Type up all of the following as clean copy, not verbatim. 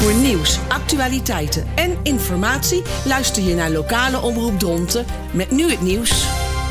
Voor nieuws, actualiteiten en informatie luister je naar lokale omroep Dronten met nu het nieuws.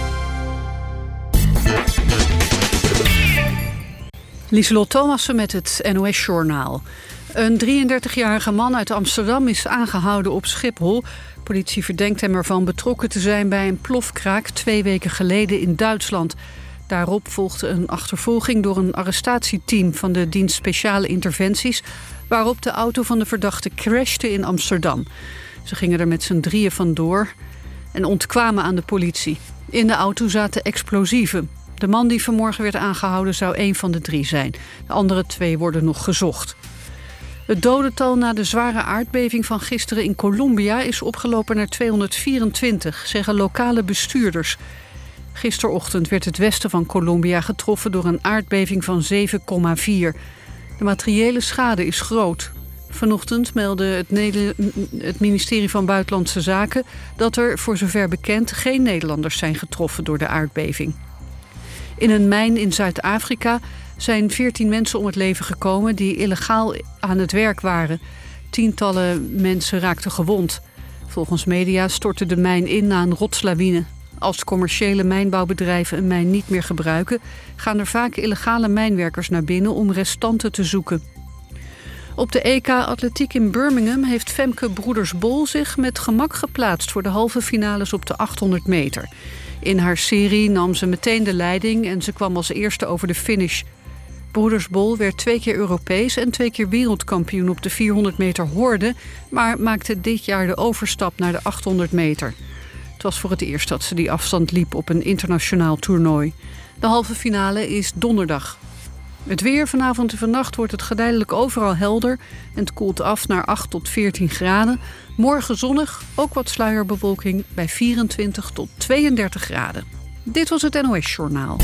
Lieselot Thomassen met het NOS-journaal. Een 33-jarige man uit Amsterdam is aangehouden op Schiphol. Politie verdenkt hem ervan betrokken te zijn bij een plofkraak 2 weken geleden in Duitsland. Daarop volgde een achtervolging door een arrestatieteam van de dienst Speciale Interventies, waarop de auto van de verdachte crashte in Amsterdam. Ze gingen er met z'n drieën vandoor en ontkwamen aan de politie. In de auto zaten explosieven. De man die vanmorgen werd aangehouden zou 1 van de 3 zijn. De andere 2 worden nog gezocht. Het dodental na de zware aardbeving van gisteren in Colombia is opgelopen naar 224, zeggen lokale bestuurders. Gisterochtend werd het westen van Colombia getroffen door een aardbeving van 7,4. De materiële schade is groot. Vanochtend meldde het ministerie van Buitenlandse Zaken dat er, voor zover bekend, geen Nederlanders zijn getroffen door de aardbeving. In een mijn in Zuid-Afrika zijn 14 mensen om het leven gekomen die illegaal aan het werk waren. Tientallen mensen raakten gewond. Volgens media stortte de mijn in na een rotslawine. Als commerciële mijnbouwbedrijven een mijn niet meer gebruiken, gaan er vaak illegale mijnwerkers naar binnen om restanten te zoeken. Op de EK Atletiek in Birmingham heeft Femke Broeders-Bol zich met gemak geplaatst voor de halve finales op de 800 meter. In haar serie nam ze meteen de leiding en ze kwam als eerste over de finish. Broeders-Bol werd 2 keer Europees en 2 keer wereldkampioen op de 400 meter horde, maar maakte dit jaar de overstap naar de 800 meter. Het was voor het eerst dat ze die afstand liep op een internationaal toernooi. De halve finale is donderdag. Het weer vanavond en vannacht wordt het geleidelijk overal helder en het koelt af naar 8 tot 14 graden. Morgen zonnig, ook wat sluierbewolking bij 24 tot 32 graden. Dit was het NOS-journaal.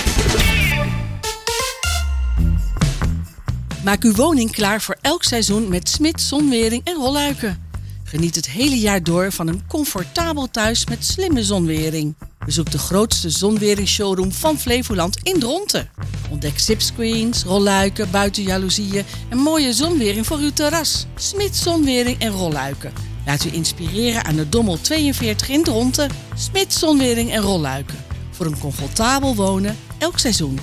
Maak uw woning klaar voor elk seizoen met Smits Zonwering en Rolluiken. Geniet het hele jaar door van een comfortabel thuis met slimme zonwering. Bezoek de grootste zonwering-showroom van Flevoland in Dronten. Ontdek zipscreens, rolluiken, buitenjaloezieën en mooie zonwering voor uw terras. Smits Zonwering en Rolluiken. Laat u inspireren aan de Dommel 42 in Dronten. Smits Zonwering en Rolluiken. Voor een comfortabel wonen elk seizoen.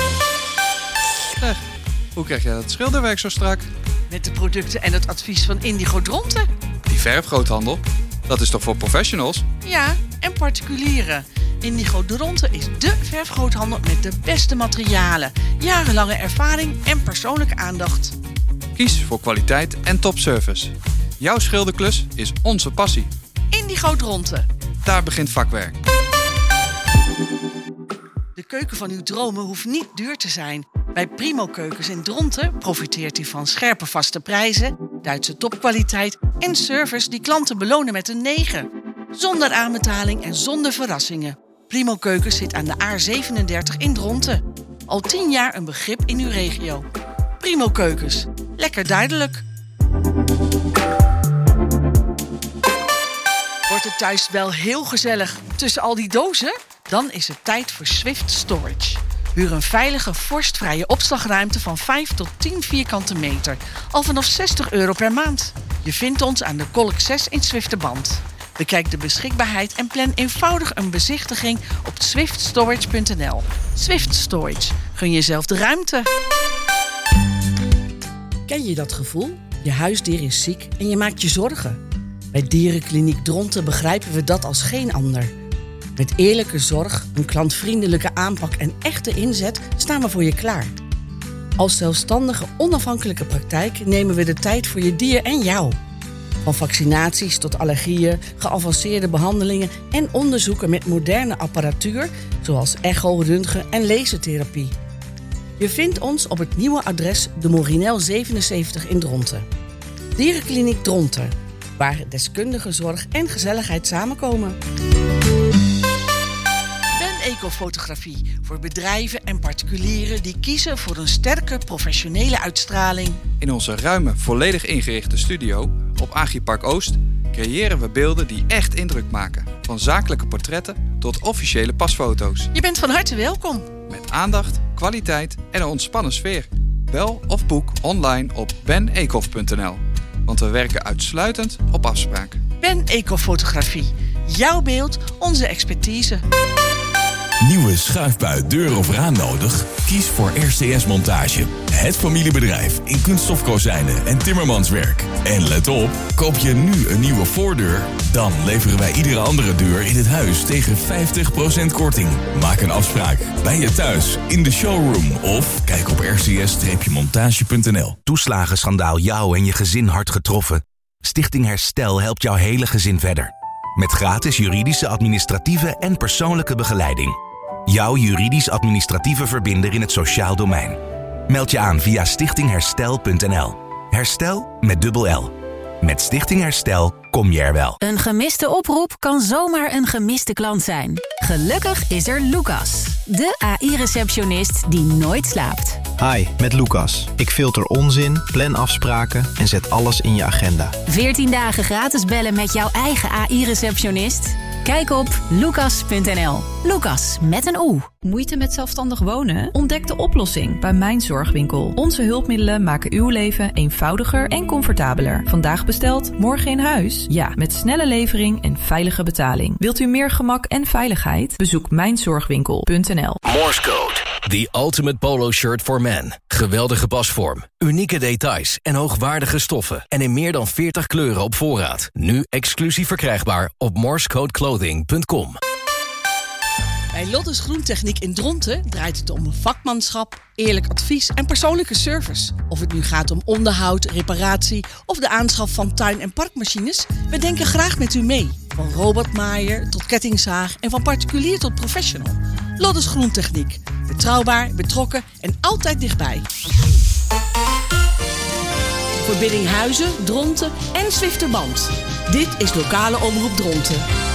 Hoe krijg jij dat schilderwerk zo strak? Met de producten en het advies van Indigo Dronten. Die verfgroothandel, dat is toch voor professionals? Ja, en particulieren. Indigo Dronten is dé verfgroothandel met de beste materialen, jarenlange ervaring en persoonlijke aandacht. Kies voor kwaliteit en topservice. Jouw schilderklus is onze passie. Indigo Dronten. Daar begint vakwerk. De keuken van uw dromen hoeft niet duur te zijn. Bij Primo Keukens in Dronten profiteert u van scherpe vaste prijzen, Duitse topkwaliteit en service die klanten belonen met een 9. Zonder aanbetaling en zonder verrassingen. Primo Keukens zit aan de A37 in Dronten. Al 10 jaar een begrip in uw regio. Primo Keukens. Lekker duidelijk. Wordt het thuis wel heel gezellig tussen al die dozen? Dan is het tijd voor Swift Storage. Huur een veilige, vorstvrije opslagruimte van 5 tot 10 vierkante meter. Al vanaf €60 per maand. Je vindt ons aan de Kolk 6 in Zwifterband. Bekijk de beschikbaarheid en plan eenvoudig een bezichtiging op swiftstorage.nl. Swift Storage. Gun jezelf de ruimte. Ken je dat gevoel? Je huisdier is ziek en je maakt je zorgen. Bij Dierenkliniek Dronten begrijpen we dat als geen ander. Met eerlijke zorg, een klantvriendelijke aanpak en echte inzet staan we voor je klaar. Als zelfstandige, onafhankelijke praktijk nemen we de tijd voor je dier en jou. Van vaccinaties tot allergieën, geavanceerde behandelingen en onderzoeken met moderne apparatuur, zoals echo, röntgen en lasertherapie. Je vindt ons op het nieuwe adres de Morinel 77 in Dronten. Dierenkliniek Dronten, waar deskundige zorg en gezelligheid samenkomen. Ecofotografie voor bedrijven en particulieren die kiezen voor een sterke professionele uitstraling. In onze ruime, volledig ingerichte studio op Agripark Oost creëren we beelden die echt indruk maken. Van zakelijke portretten tot officiële pasfoto's. Je bent van harte welkom. Met aandacht, kwaliteit en een ontspannen sfeer. Bel of boek online op benecof.nl. want we werken uitsluitend op afspraak. Ben Ecofotografie. Jouw beeld, onze expertise. Nieuwe schuifbui, deur of raam nodig? Kies voor RCS Montage. Het familiebedrijf in kunststofkozijnen en timmermanswerk. En let op, koop je nu een nieuwe voordeur? Dan leveren wij iedere andere deur in het huis tegen 50% korting. Maak een afspraak bij je thuis, in de showroom of kijk op rcs-montage.nl. Toeslagenschandaal jou en je gezin hard getroffen? Stichting Herstel helpt jouw hele gezin verder. Met gratis juridische, administratieve en persoonlijke begeleiding. Jouw juridisch-administratieve verbinder in het sociaal domein. Meld je aan via stichtingherstel.nl. Herstel met dubbel L. Met Stichting Herstel kom je er wel. Een gemiste oproep kan zomaar een gemiste klant zijn. Gelukkig is er Lucas, de AI-receptionist die nooit slaapt. Hi, met Lucas. Ik filter onzin, plan afspraken en zet alles in je agenda. 14 dagen gratis bellen met jouw eigen AI-receptionist? Kijk op lucas.nl. Lucas met een O. Moeite met zelfstandig wonen? Ontdek de oplossing bij Mijn Zorgwinkel. Onze hulpmiddelen maken uw leven eenvoudiger en comfortabeler. Vandaag besteld, morgen in huis? Ja, met snelle levering en veilige betaling. Wilt u meer gemak en veiligheid? Bezoek mijnzorgwinkel.nl. Morse Code. The ultimate polo shirt for men. Geweldige pasvorm, unieke details en hoogwaardige stoffen. En in meer dan 40 kleuren op voorraad. Nu exclusief verkrijgbaar op morsecodeclothing.com. Bij Lottes Groentechniek in Dronten draait het om vakmanschap, eerlijk advies en persoonlijke service. Of het nu gaat om onderhoud, reparatie of de aanschaf van tuin- en parkmachines, we denken graag met u mee. Van robotmaaier tot kettingzaag en van particulier tot professional. Lottes Groentechniek. Betrouwbaar, betrokken en altijd dichtbij. Voor Biddinghuizen, Dronten en Zwifterband. Dit is lokale omroep Dronten.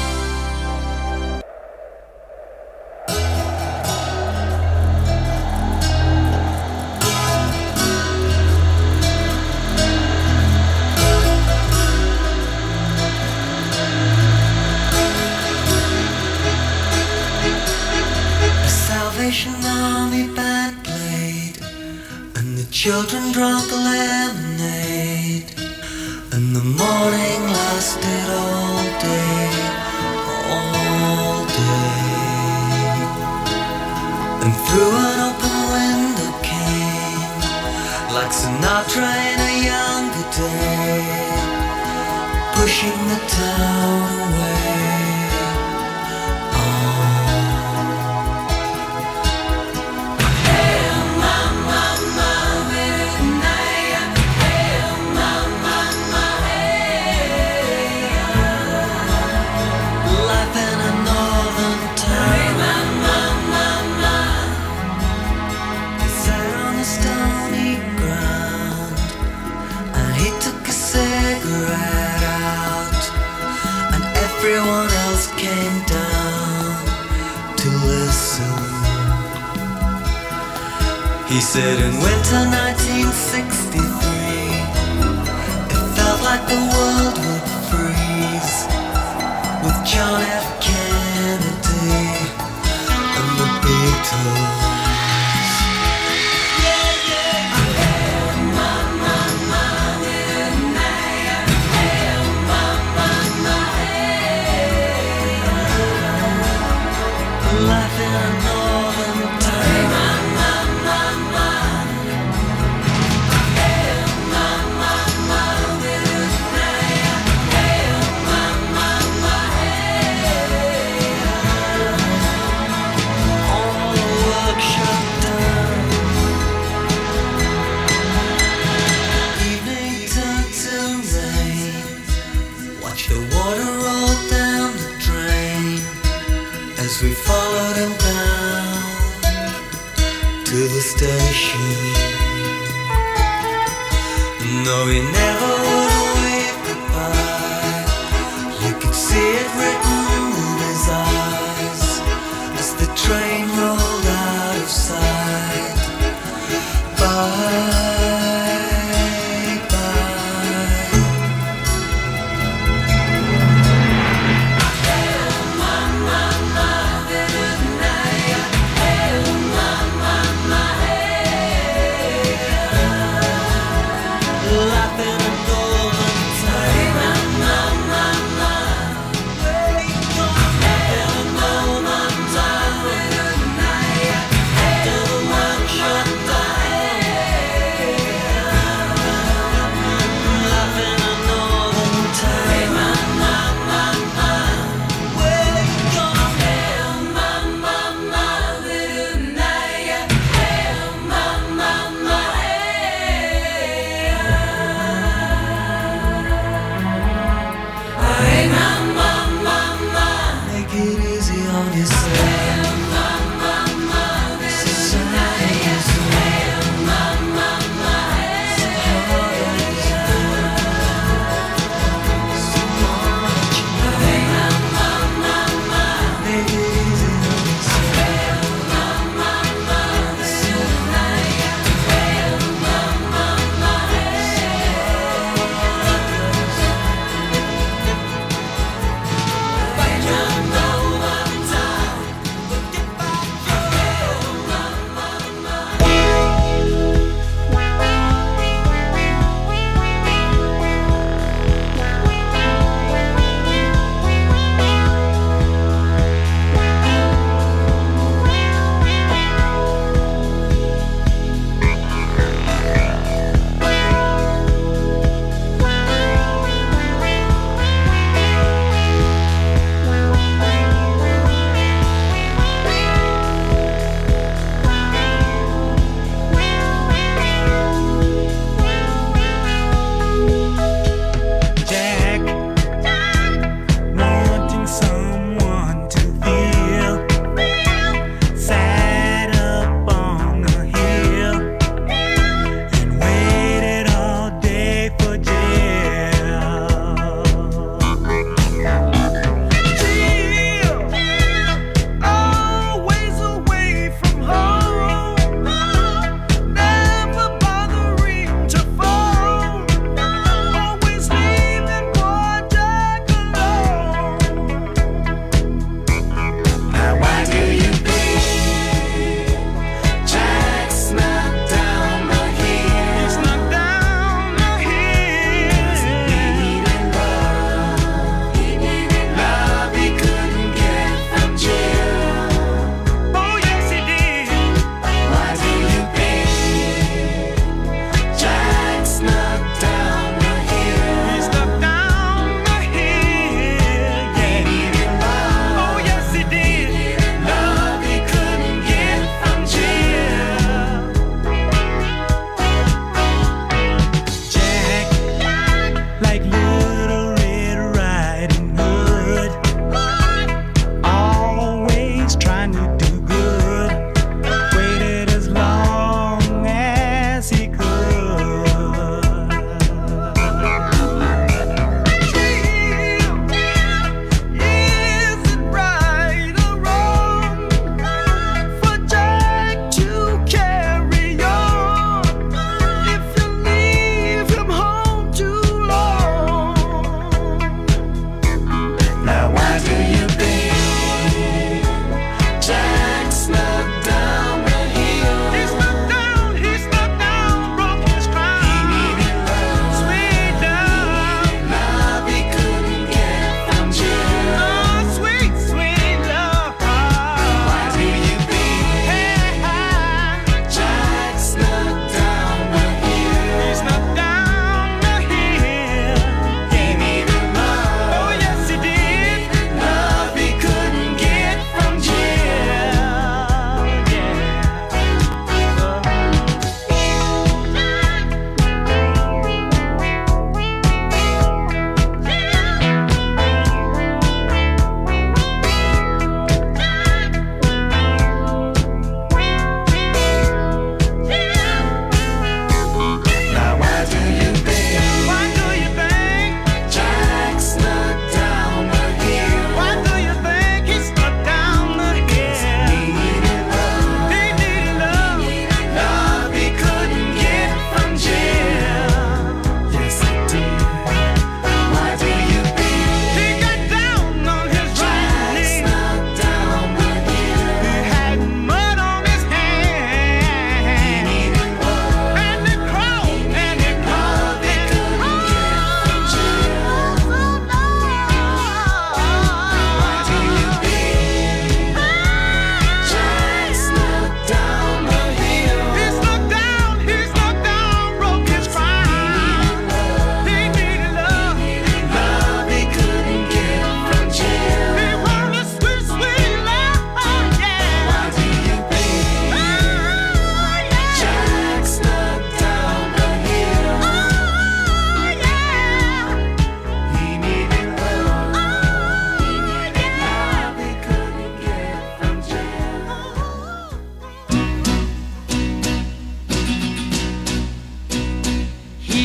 Army band played, and the children drank lemonade, and the morning lasted all day, and through an open window came, like Sinatra in a younger day, pushing the town away. Everyone else came down to listen. He said in winter 1963, it felt like the world would freeze, with John F. Kennedy and the Beatles. We followed him down to the station. No, he never would wave goodbye. You could see it written in his eyes as the train rolled out of sight. Bye. Laughing and golden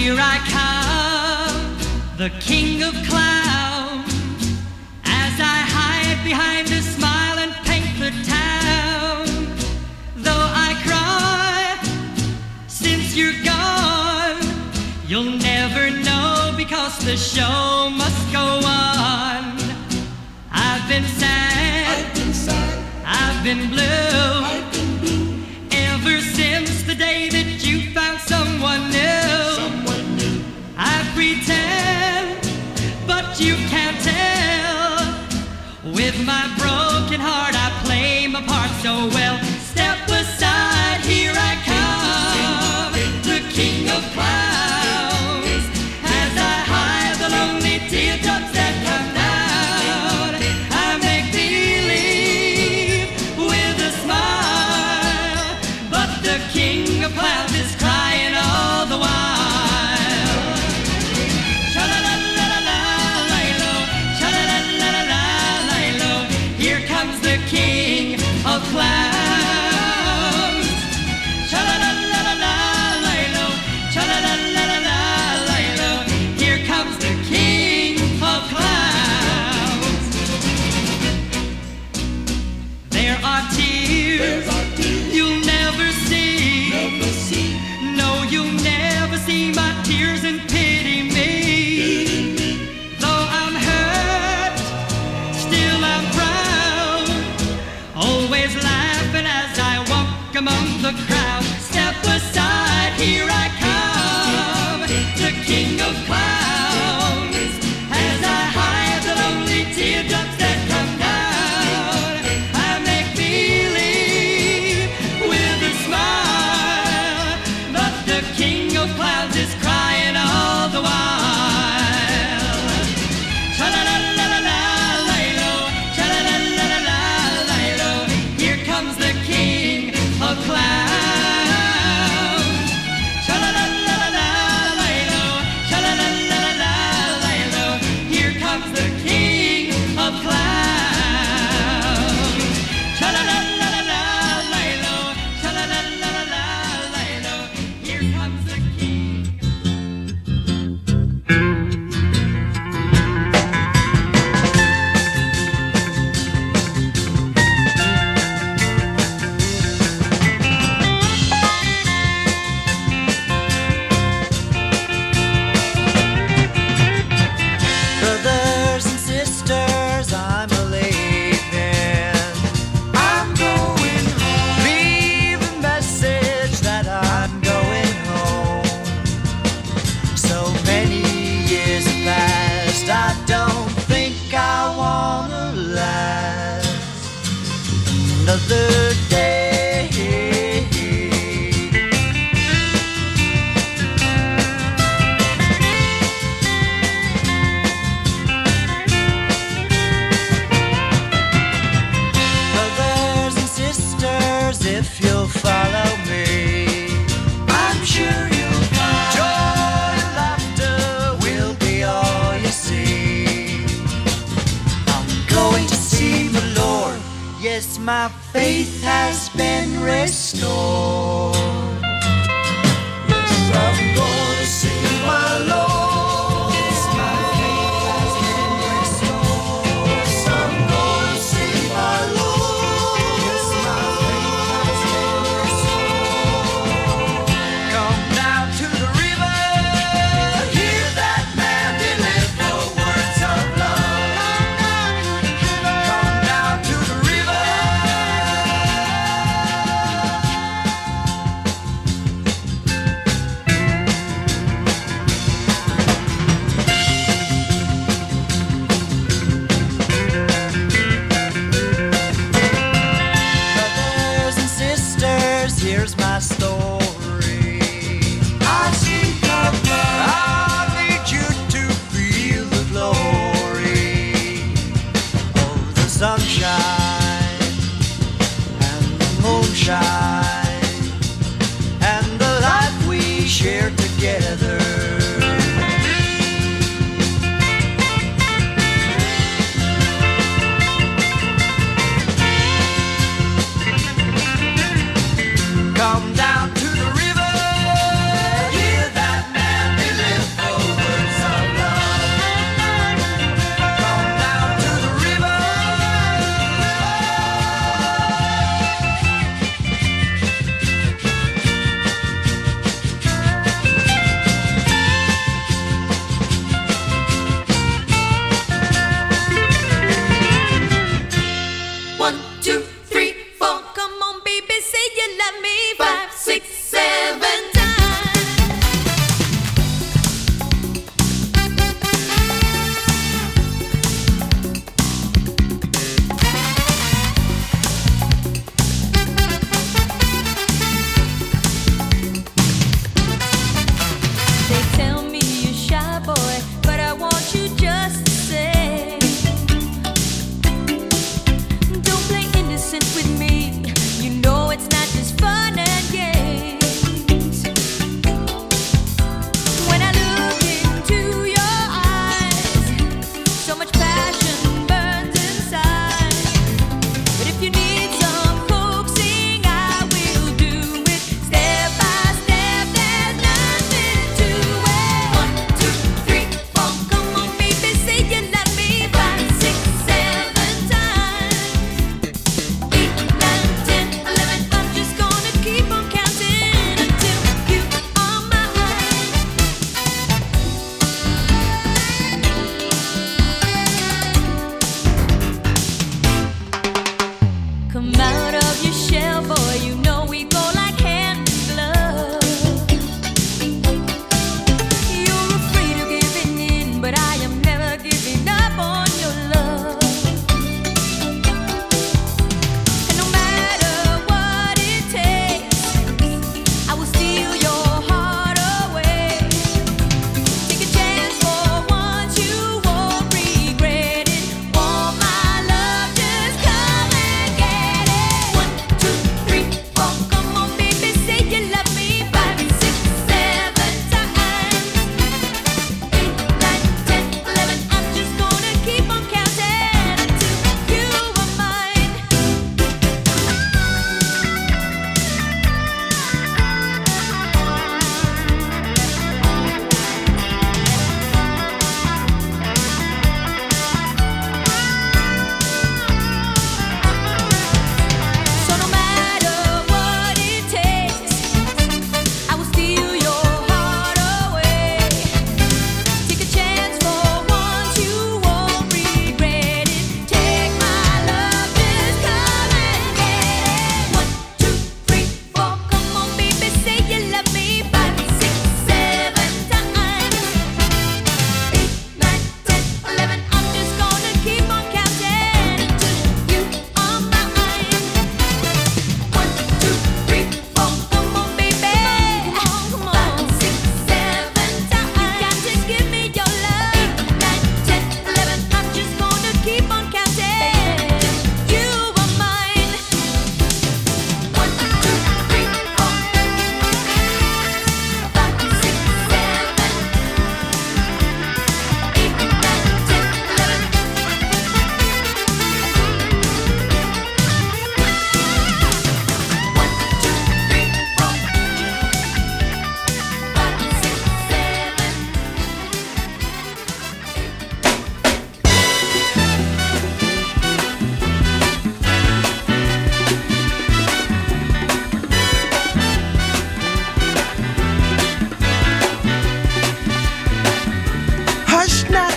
here I come, the king of clowns, as I hide behind a smile and paint the town. Though I cry, since you're gone, you'll never know because the show must go on. I've been sad, I've been blue, ever since the day that you found someone new. I pretend, but you can't tell. With my broken heart I play my part so well. Step aside, here I come, the king of clowns, as I hide the lonely teardrops that come down. I make believe with a smile, but the king of clowns is crying all the while. Cha-la-la-la-la-la-la-lo, cha-la-la-la-la-la-la-lo, here comes the king of clowns. Cha-la-la-la-la-la-la-lo, cha-la-la-la-la-la-la-lo, here comes the king of clowns. There are tears you'll never see. No, you'll never see my tears and pity me. Though I'm hurt, still I'm proud, always laughing as I walk among the crowd. Step aside, here I come, the king of clowns, as I hide the lonely teardrops that come down. I make believe with a smile, but the king of clowns is crying all the while. Cha-la-la-la-la-la-la-lo, cha-la-la-la-la-la-la-lo, here comes the king of clowns. Cha-la-la-la-la-la-la-lo, cha-la-la-la-la-la-la-lo, here comes the king of clowns. Cha-la-la-la-la-la-la-lo, cha-la-la-la-la-la-la-lo, here comes the king. Brothers and sisters, I'm a leaving. I'm going home. Leave a message that I'm going home. So many years have passed, I don't think I wanna last another day. Brothers and sisters, if you'll follow me, I'm sure you'll find joy and laughter will be all you see. I'm going to see the Lord. Yes, my faith has been restored. Yes, I'm going to see my Lord. Yes, my faith has been restored. Yes, I'm going to see my Lord. Yes, my faith has been restored. Come down to the river, hear that man deliver words of love. Come down to the river,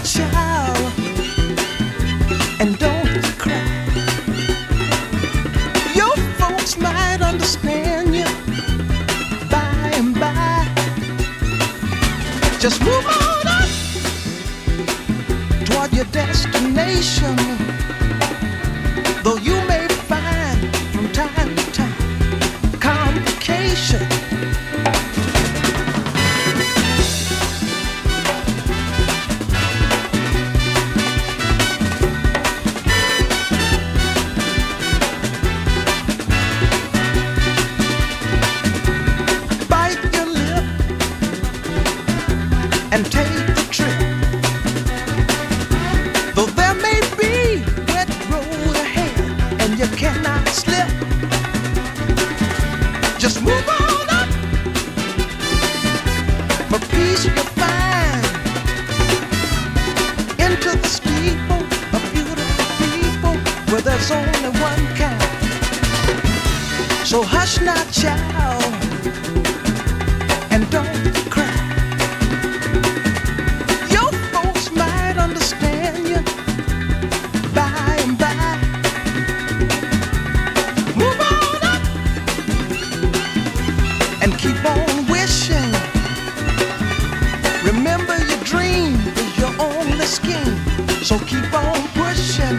child, and don't cry. Your folks might understand you by and by. Just move on up toward your destination, though you may find from time to time complication. And take the trip, though there may be wet road ahead and you cannot slip. Just move on up, for peace you'll find. Into the steeple of beautiful people where there's only one kind. So hush not, child, and don't cry. Understand you by and by. Move on up and keep on wishing. Remember your dream is your only scheme, so keep on pushing.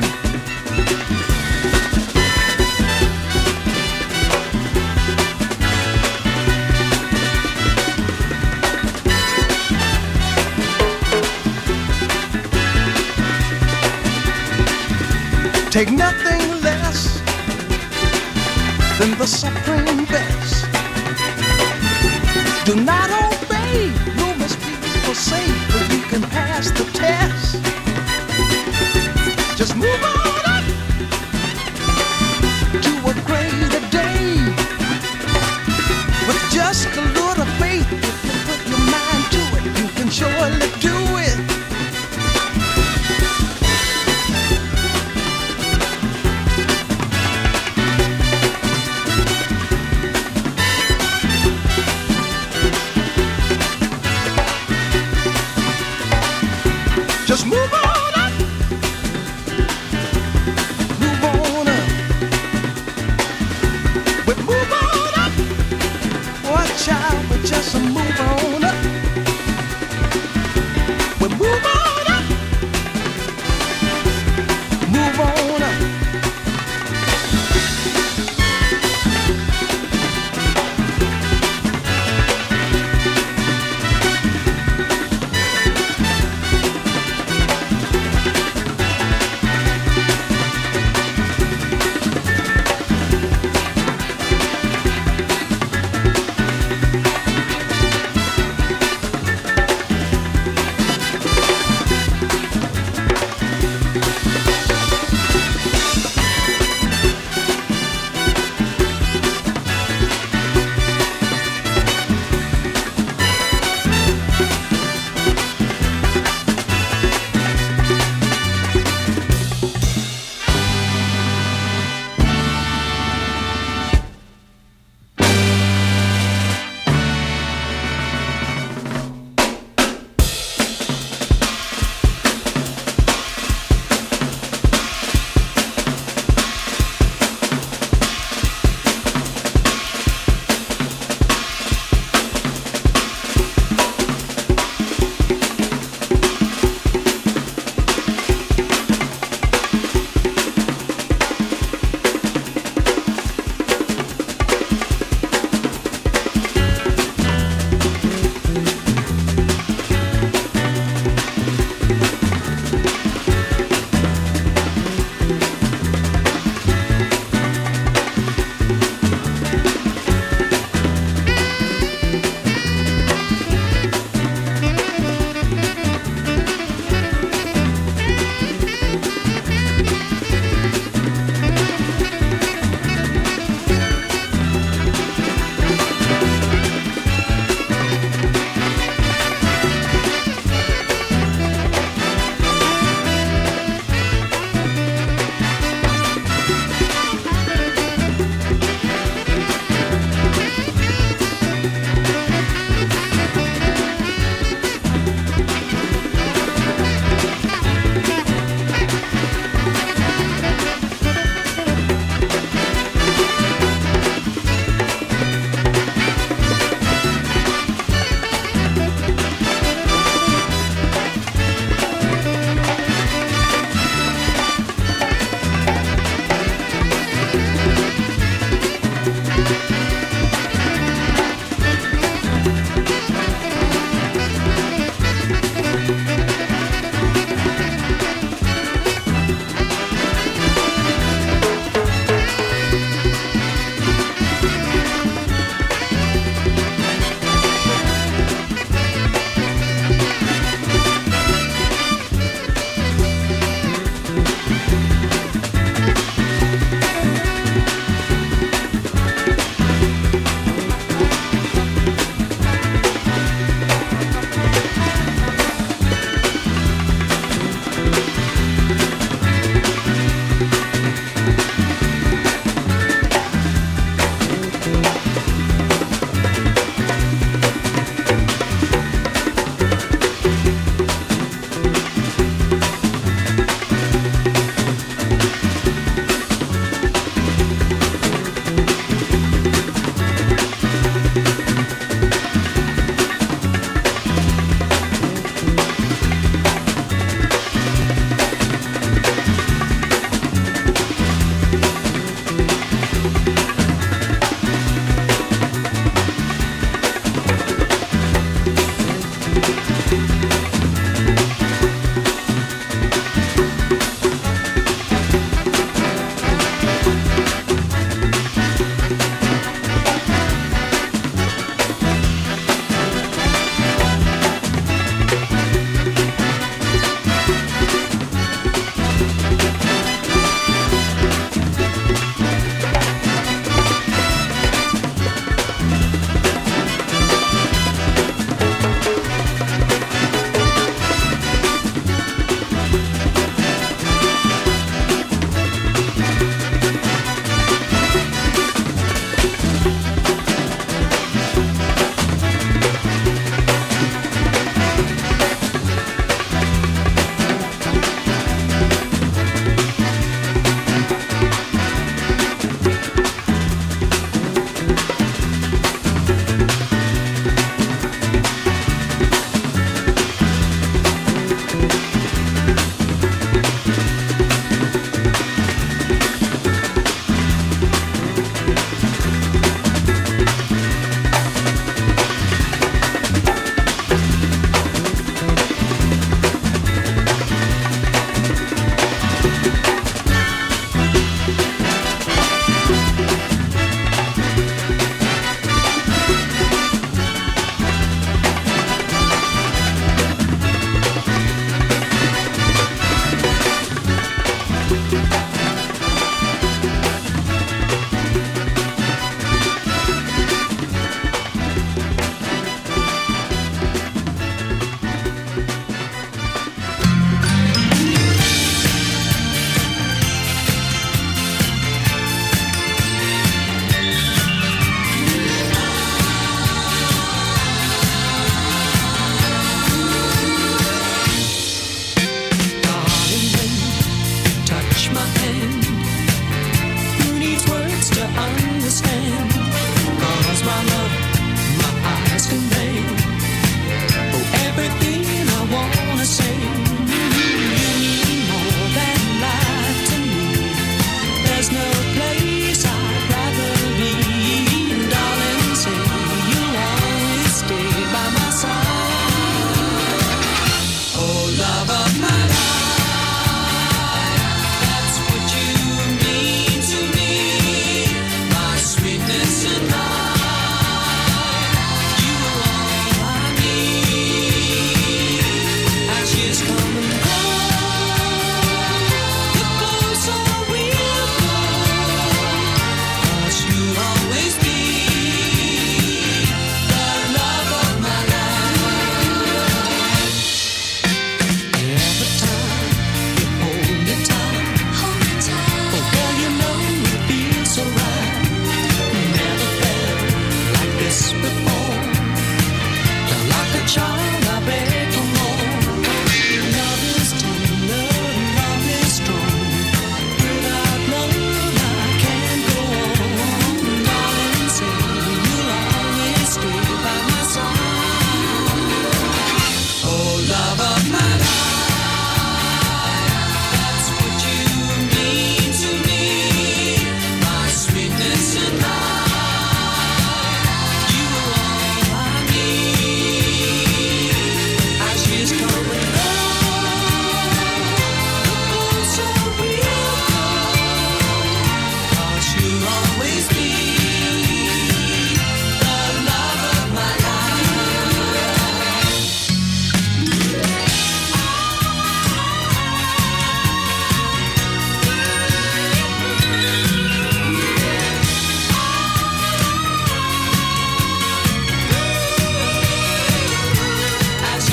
Take nothing less than the supreme best. Do not obey rumors people say, but you can pass the test. Just move on up to a greater day. With just a little faith, if you put your mind to it, you can surely do it. Just move on up, move on up, we move on up, watch out, we just move on up, we move on up, move on up.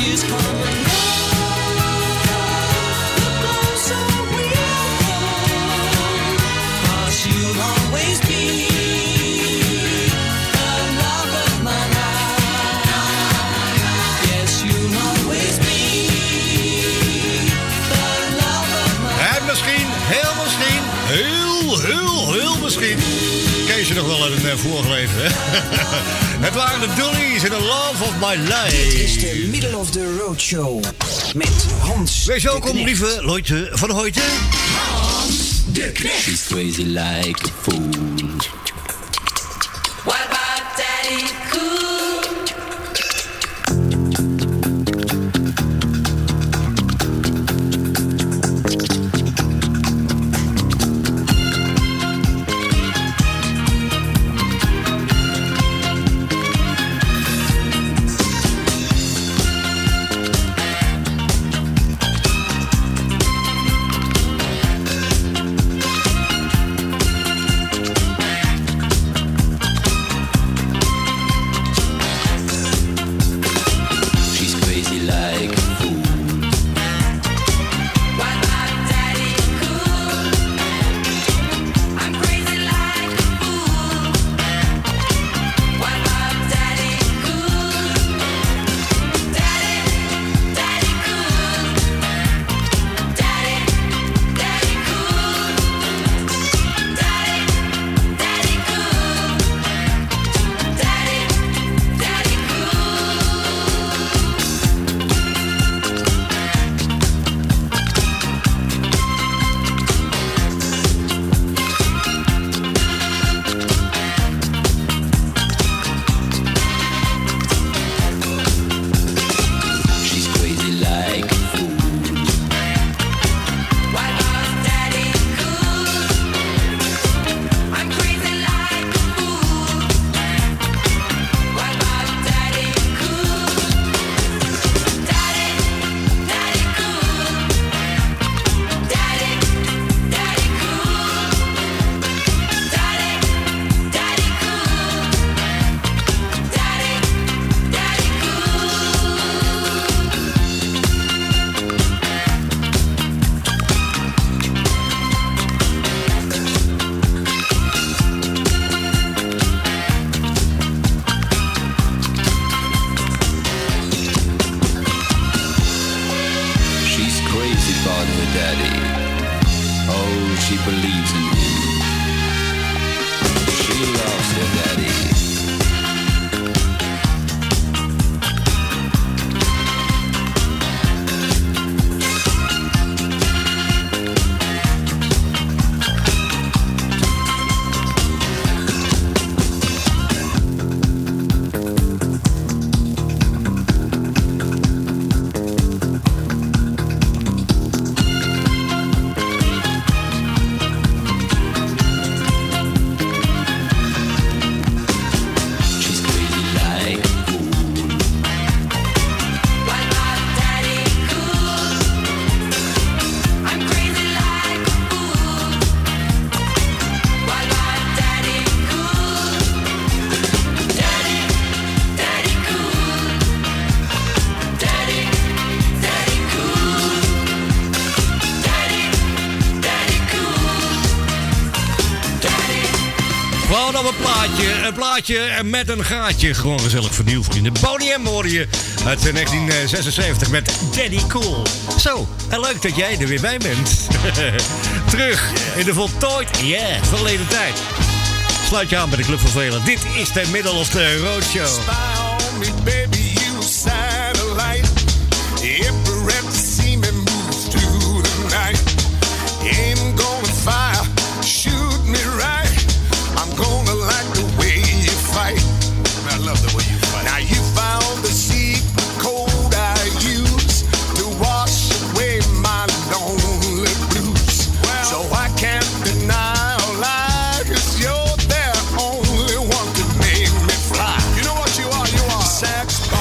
years come and go, the closer we'll go, 'cause you'll always be the love of my life. Yes, you'll always be the love of my life. En misschien, heel misschien, ken je nog wel uit een vorige leven, hè? Het waren de Dollies in The Love of My Life. Dit is de Middle of the Road Show met Hans. Wees welkom, lieve Loite van Hoyte. Hans de Knecht. She's crazy like a fool. What about Daddy Cool? Een plaatje met een gaatje. Gewoon gezellig vernieuwd, vrienden. Boney M hoorde je uit 1976 met Daddy Cool. Zo, en leuk dat jij er weer bij bent. Terug in de voltooid, verleden tijd. Sluit je aan bij de Club van Velen. Dit is de Middle of the Road Show. Smile on me, baby, you satellite. Every rep to see me move through the night. Aim gonna fire, shoot me right. I'm gonna like the way you fight. I love the way you fight. Now you found the secret code I use to wash away my lonely blues. Well, so I can't deny or lie, 'cause you're the only one to make me fly. You know what you are? You are sax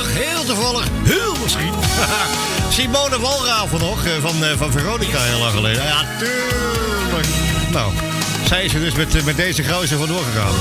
heel toevallig, heel misschien. Simone Walraven nog, van Veronica heel lang geleden. Ja, tuurlijk. Nou, zij is er dus met deze gozer vandoor gegaan.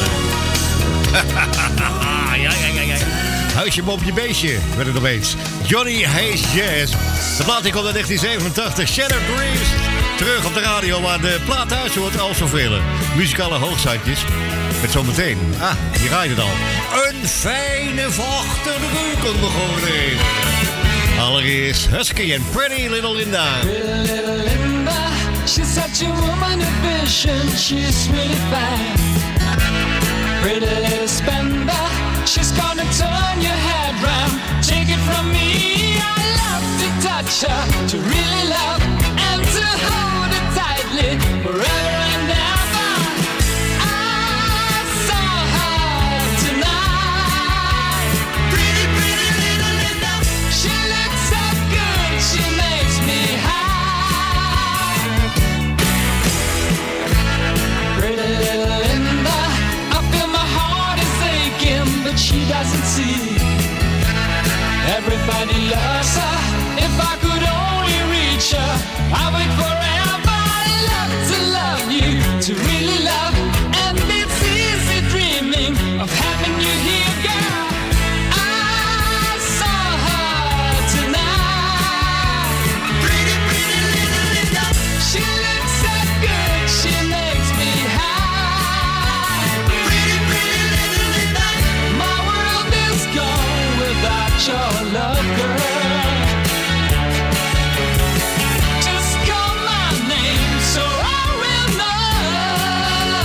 Ja. Huisje, boompje, beestje, werd het opeens. Johnny Hayes Jazz. De plaat die komt uit 1987. Shattered Dreams. Terug op de radio waar de plaat thuis hoort al zoveel. Muzikale hoogstandjes. Met zometeen. Hier rijdt het al. Een fijne vachter de keuken begonnen. Allereerst Husky en Pretty Little Linda. Pretty Little Linda, she's such a woman of vision, she's really fine. Pretty little spender, she's gonna turn your head round. Take it from me, I love to touch her, to really love and to hold her tightly forever and ever. I saw her tonight. Pretty, pretty little Linda, she looks so good, she makes me high. Pretty little Linda, I feel my heart is aching, but she doesn't see. Everybody loves her. If I could only reach her, I would forever love you, to really love. And it's easy dreaming of having you here, girl. I saw her tonight. Pretty, pretty little Linda, she looks so good, she makes me high. Pretty, pretty little Linda, my world is gone without your love, girl. Just call my name so I will know.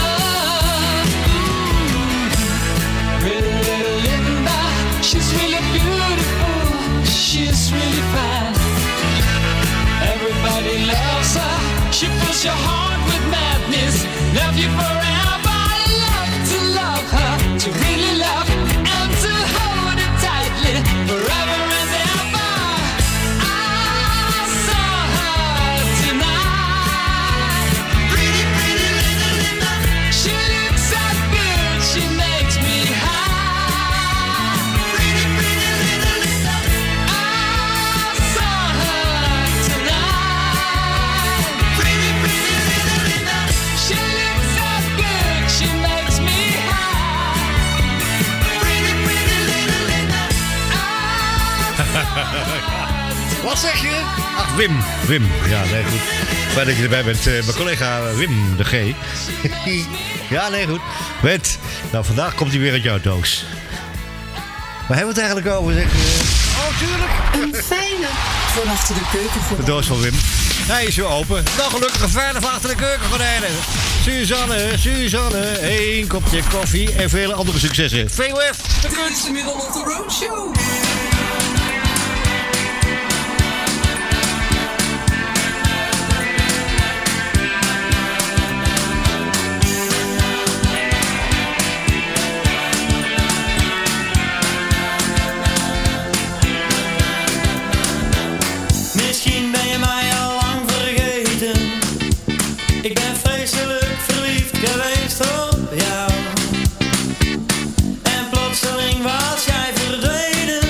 Pretty little Linda, she's really beautiful, she's really fine. Everybody loves her, she fills your heart with madness. Love you forever, I love to love her, to really love and to hold her tightly forever and ever. I saw her tonight. Pretty, pretty little Linda, she looks so good, she makes me high. Pretty, pretty little Linda, I saw her tonight. Pretty, pretty little Linda, she looks so good, she makes me high. Pretty, pretty little Linda, Wat zeg je? Ach, Wim. Ja, nee, goed. Fijn dat je erbij bent. Mijn collega Wim de G. Ja, nee, goed. Nou, vandaag komt hij weer uit jouw doos. Waar hebben we het eigenlijk over? Zeg? Oh, tuurlijk. Een fijne van achter de keuken. De doos van Wim. Hij is weer open. Nou, gelukkig een fijne van achter de keukengordijnen. Suzanne, 1 kopje koffie en vele andere successen. VOF. Het kunstmiddel op de roadshow. Misschien ben je mij al lang vergeten. Ik ben vreselijk verliefd geweest op jou. En plotseling was jij verdwenen.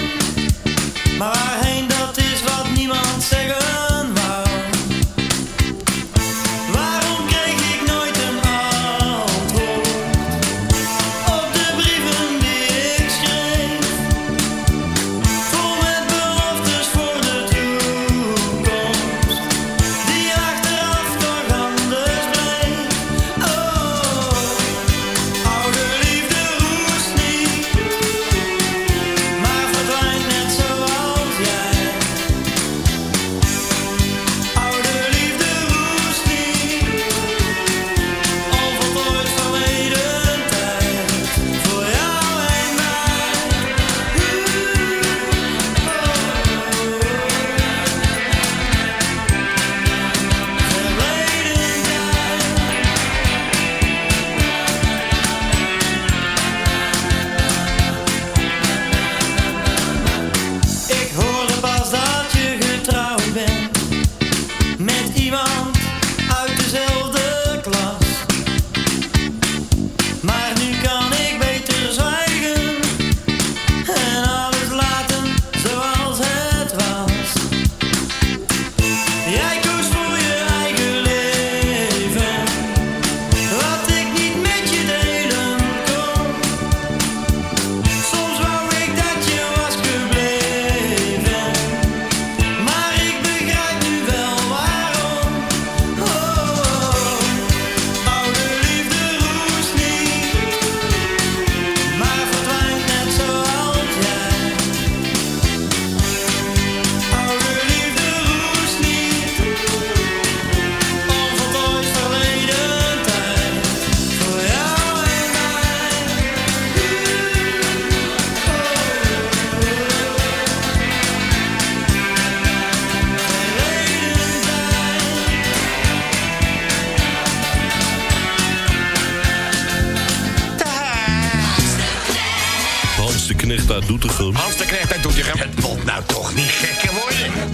Doetinchem. Hans de Knecht uit Doetinchem. Het wordt nou toch niet gekker worden.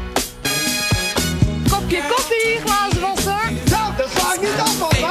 Kopje koffie, glazen wasser. Zo, dat sla ik niet af, man.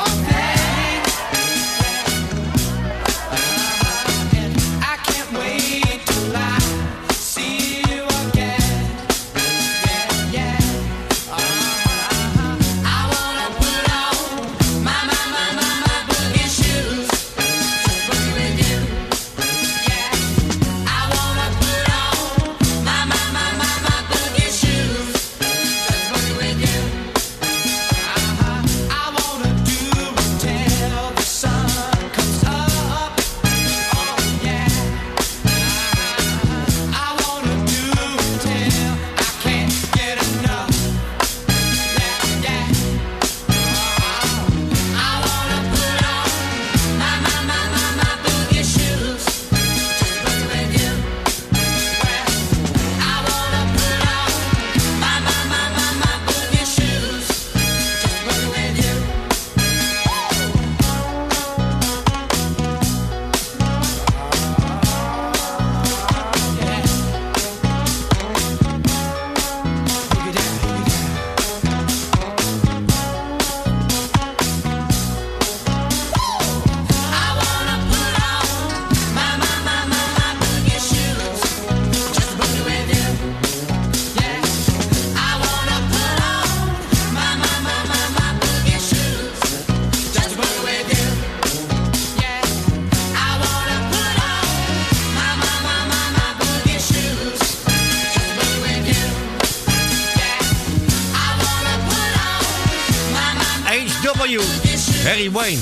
Harry Wayne,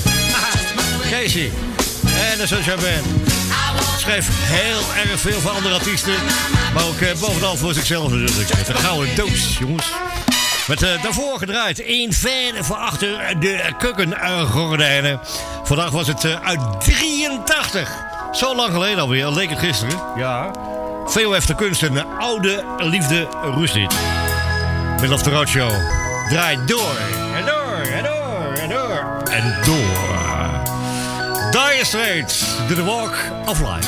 Casey en de Sunshine Band. Schreef heel erg veel voor andere artiesten, maar ook bovenal voor zichzelf natuurlijk. Met een gouden doos, jongens. Met daarvoor gedraaid, 1 fan van achter de keukengordijnen. Vandaag was het uit 83. Zo lang geleden alweer, leek het gisteren. Ja. Veel heeft de kunst en de oude liefde rust niet. Middle of the Road Show draait door en door en door en door en door. Dire Straits, The Walk of Life.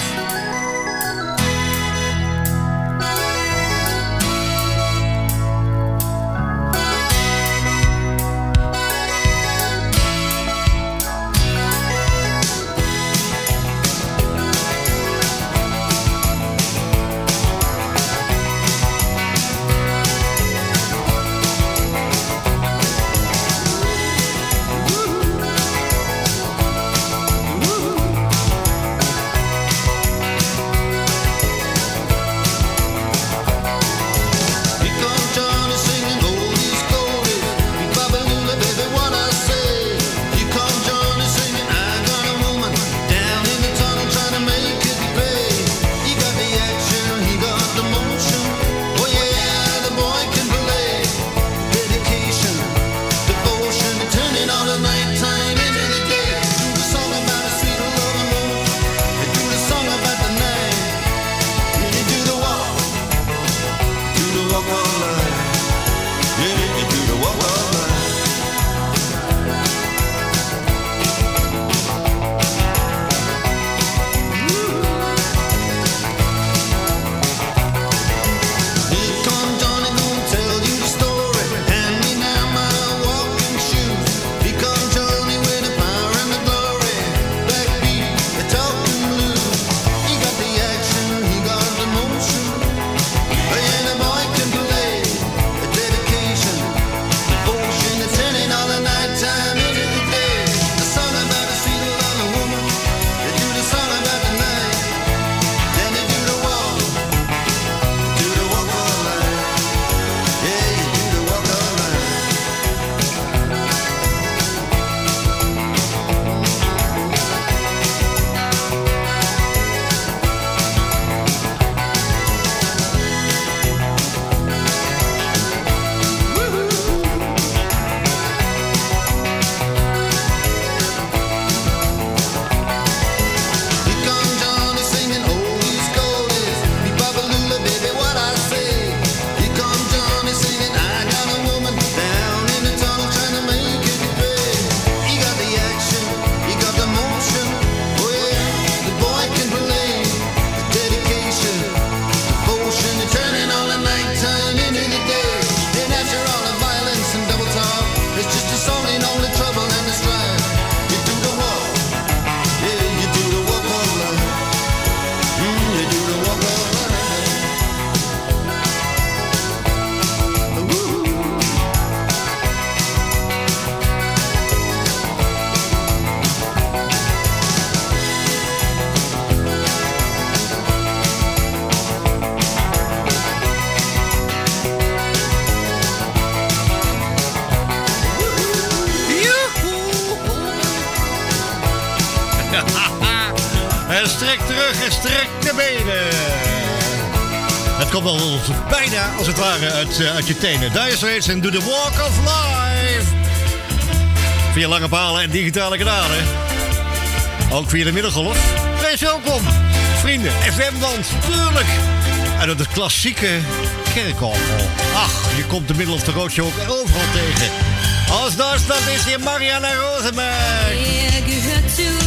gestrekte benen. Het komt al bijna, als het ware, uit je tenen. Dire Straits en Do the Walk of Life. Via lange palen en digitale kanalen. Ook via de middengolf. Wees welkom, vrienden. FM-band, tuurlijk. En dat het klassieke kerkorgel. Ach, je komt de Middle of the Road Show ook overal tegen. Als Duitsland is hier Marianne Rosenberg. Er gehört zu